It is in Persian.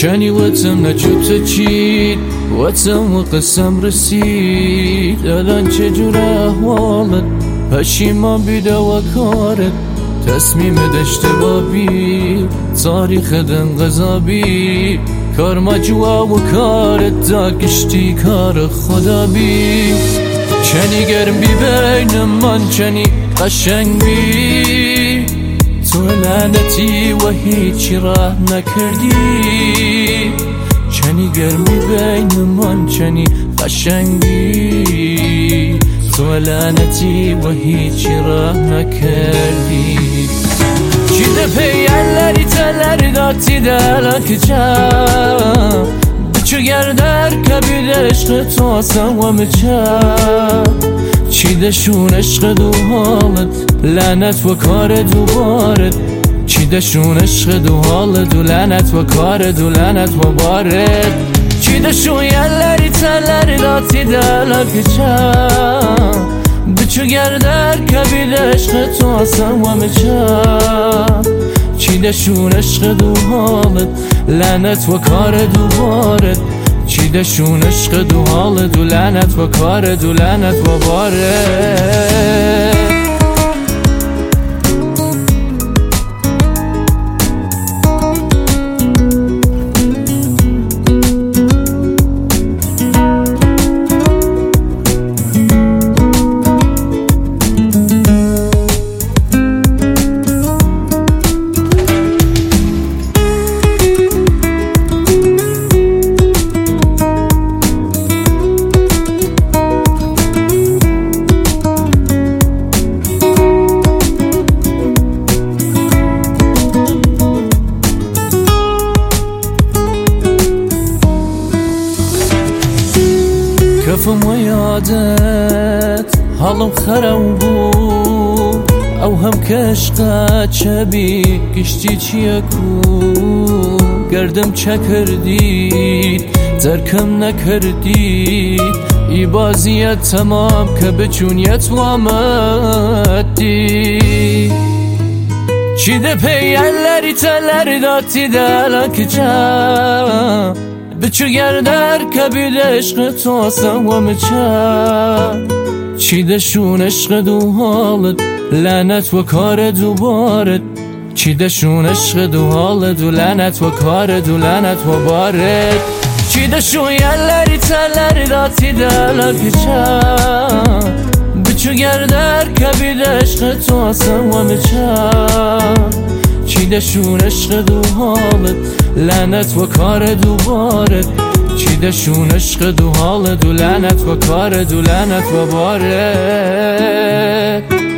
كاني وتم نجوت تشيد وتم وقسم رسيد الان چجوره والد پشیمان بیده و کارت تصمیم داشته بابی تاریخ دن غذابی کار مجوا و کارت دا گشتی کار خدا بی چنی گرم بی بین من چنی قشنگ بی تو لعنتی و هیچی راه نکردی چنی گرم بی بین من چنی قشنگ بی تو لعنتی و هیچی راه نکردی چیده پیالleri telleri dati delak çam بچو گردر کبیر عشق تو سوام چم چیده شون عشق دو حالت لعنت و کار دوبارت چیده شون عشق دو حالت و لعنت و کار دو لعنت و بارت چیده شون yerleri telleri dati delak çam بچو گردر کبیر عشق تو سوام چم چیده شون عشق دو حالت لعنت و کار دوبارت چیده شون عشق دو حالت و لعنت و کار دو لعنت و بارت كفم ويادت حالم خرابو اوهم كشقات شبي كشتي چيكو گردم چكرديد تركم نكرديد ای بازیت تمام که بچونیت وامدی چیده پیالleri telleri dati delak çam بچو گردر کبیر عشق تو سوام چم چیده شون عشق دو حالت لعنت و کار دوبارت چیده شون عشق دو حالت و لعنت و کار دو لعنت و بارت چیده شون yerleri telleri dati delak çam بچو گردر کبیر عشق تو سوام چم چیده شون عشق دو حالت لعنت و کار دوبارت چیده شون عشق دو حالت و لعنت و کار دو لعنت و بارت